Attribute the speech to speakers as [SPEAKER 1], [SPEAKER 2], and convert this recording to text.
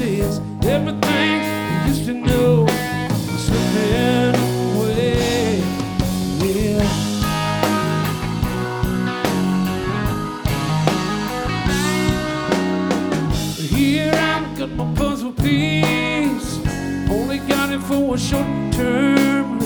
[SPEAKER 1] says everything you used to know is slipping away. Yeah. Here I'm got my puzzle piece, only got it for a short term.